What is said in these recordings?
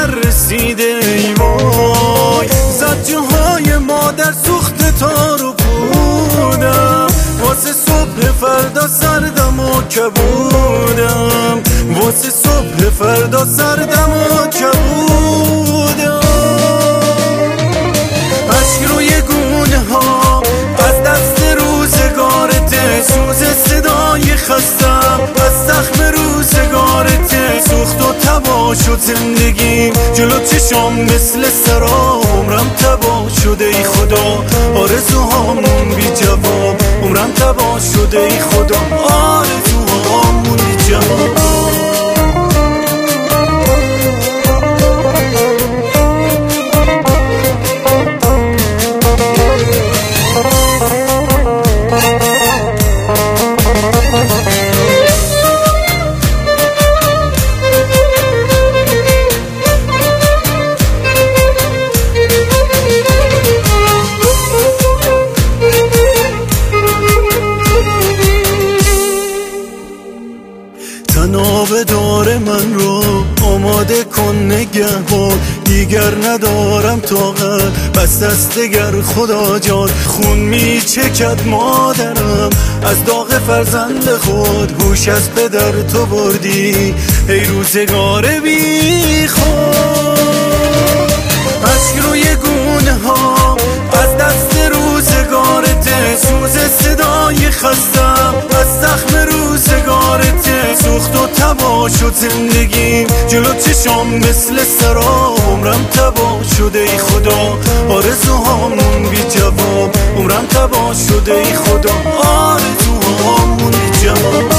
رسیده ای وای. زجه مادر سوخت تارو بودم، واسه صبح فردا سردم و کبودم، واسه صبح فردا سردم و کبودم. عشق روی گونه ها از دست روزگارته، سوز صدای خستم از زخم روزگارته. سوخت و تبا شد زندگیم جلو چشام مثل سرا، عمرم تبا شده ای خدا، آرزوهامون بی جواب. عمرم تبا شده ای خدا، آرزوهامون بی جواب. تناب دار من رو آماده کن نگهبان، دیگر ندارم طاقت بس دست دگر خدا جان. خون می چکد مادرم از داغ فرزند خود، هوش از پدر تو بردی ای روزگار بی خود. عشق روی گونه ها از دست روزگارته، سوز صدای خستم از زخم روزگارته. سوخت و تبا شد زندگیم جلو چشام مثل سرا، عمرم تبا شده ای خدا، آرزوهامون بی جواب. عمرم تبا شده ای خدا، آرزوهامون بی جواب.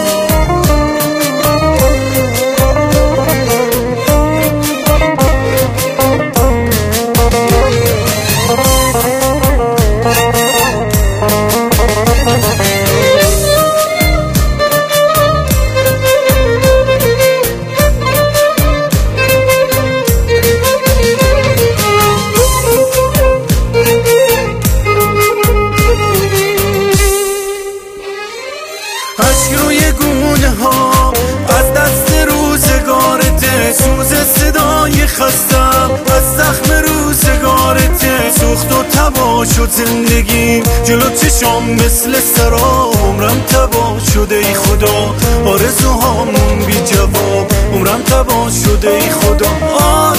عشق روی گونه ها از دست روزگارته، سوز صدای خستم از زخم روزگارته. سوخت و تبا شد زندگیم جلو چشام مثل سرا، عمرم تبا شده ای خدا، آرزوهامون بی جواب. عمرم تبا شده ای خدا.